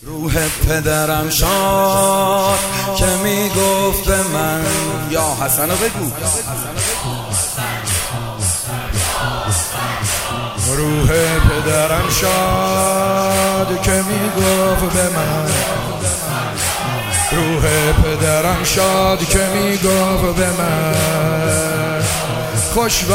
روح پدرم شاد که میگفت به من یا حسن رو بگو. روح پدرم شاد که میگفت به من، روح پدرم شاد که میگفت به من خوش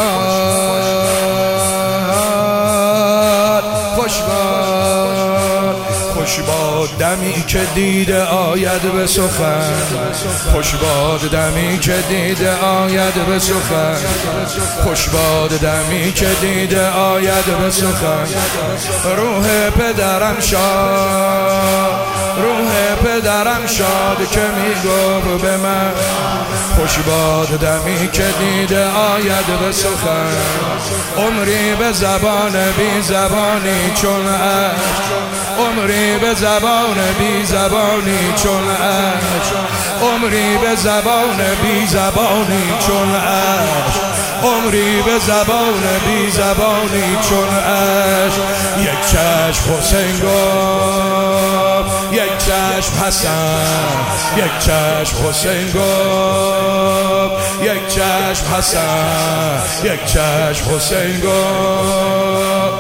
باد، خوش باد، خوش باد دمی که دیده آید به سخن، خوش باد دمی که دیده آید به سخن، خوش باد دمی که دیده آید به سخن. روح پدرم شاد، روح پدرم شاد که میگفت به من خوش باد دمی که دیده آید به سخن. عمری به زبان بی زبانی چون عشق، عمری به زبان بی زبانی چون عشق، عمری به زبان بی زبانی چون عشق، عمری به زبان بی زبانی چون عشق. یک چشم حسین گفت، یک چشم حسن، یک چشم حسین گفت، یک چشم حسن، یک چشم حسین گفت.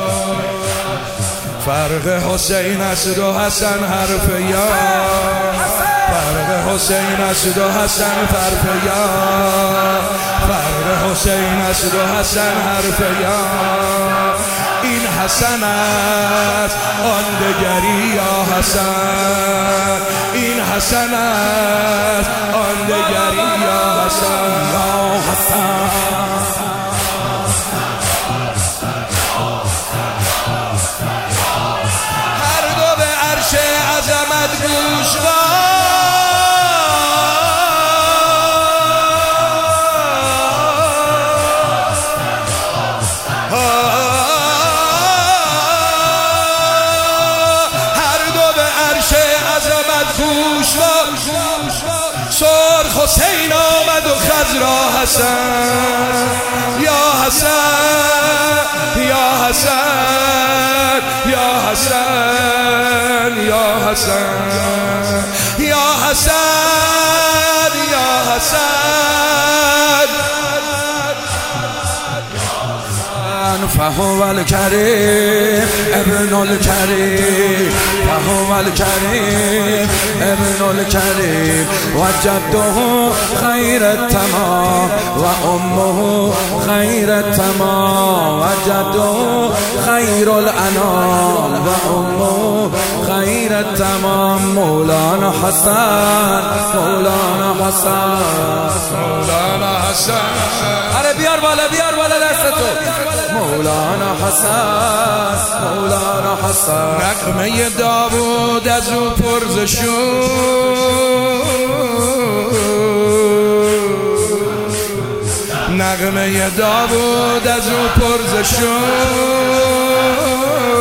فرق حسین است و حسن حرف یا، فرق حسین است و حسن حرف یا، فرق حسین است و حسن حرف یا. این حسن است آن دگری یا حسن، این حسن است آن دگری یا حسن، یا حسن. هر دو به عرش عظمت گوشوار، سرخ حسین آمد و خضرا حسن، یا حسن، یا حسن، یا حسن، یا حسن، یا حسن، یا حسن. فهو الکریم ابن الکریم، فهو الکریم ابن الکریم و جده خیر التمام و امه خیر التمام و جده خیر الانام و امه خیر التمام. مولانا حسن، مولانا حسن، مولانا حسن. آره بیار بالا، بیار بالا دستتو. مولانا حسن، مولانا حسن. نغمه داوود از او پرز شد، نغمه داوود از او پرز شد.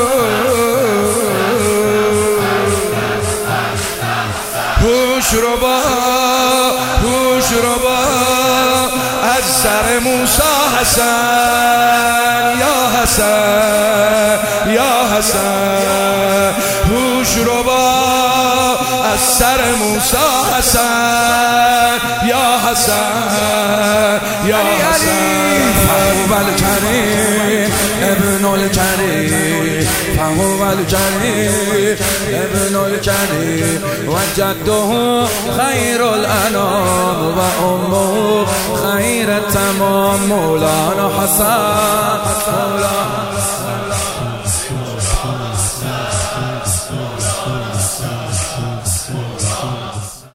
هوش رو با، هوش رو با از سر موسی حسن، یا حسن، یا حسن. هوش رو با از سر موسی حسن، یا حسن، یا حسن. فهو الکریم ابن الکریم، فهو الکریم ابن الکریم و جده خیر الانام و امه خیر التمام. مولانا حسن، مولانا